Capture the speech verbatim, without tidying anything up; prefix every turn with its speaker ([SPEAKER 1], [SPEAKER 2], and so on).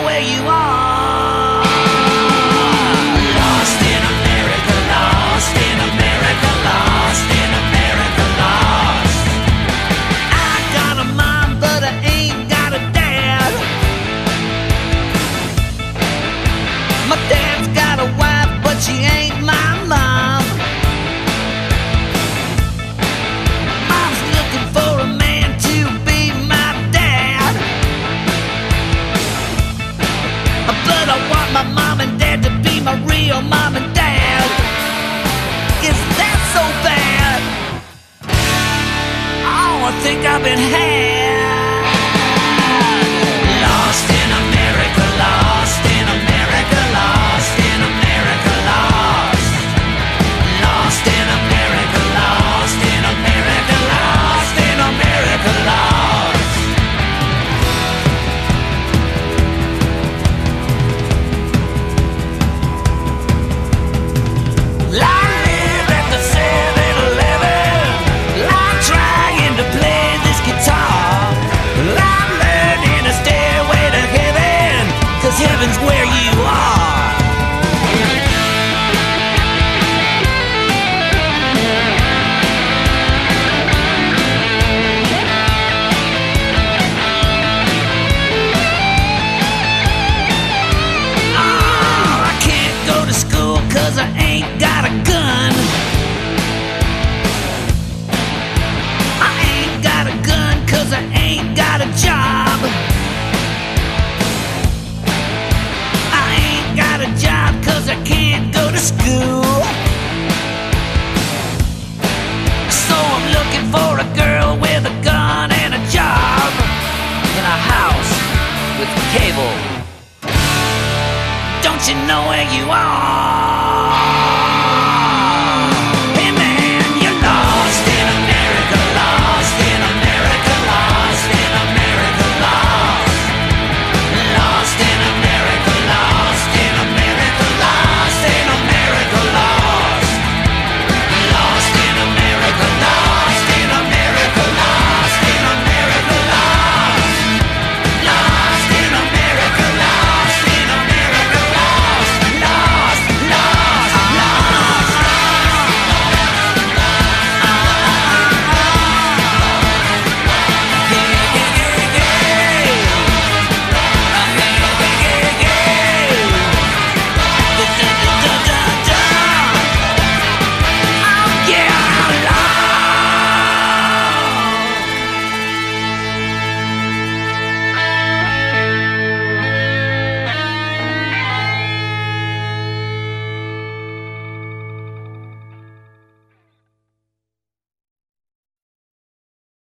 [SPEAKER 1] where you are. Lost in America, lost in America, lost in America, lost. I got a mom, but I ain't got a dad. My dad's got a wife, but she ain't my mom. Mom's looking for a man to be my dad, but I want my mom and dad to be my real mom and dad. Is that so bad? Oh, I think I've been had. Lost in America, lost in America, lost in America, lost. Lost in America, lost in America, lost in America, lost. I live at the seven eleven. I'm trying to play this guitar. I'm learning a stairway to heaven, 'cause heaven's where you are. Oh, I can't go to school 'cause I ain't got a gun. I ain't got a gun 'cause I ain't got a job. I ain't got a job 'cause I can't go to school. So I'm looking for a girl with a gun and a job, in a house with cable. Don't you know where you are?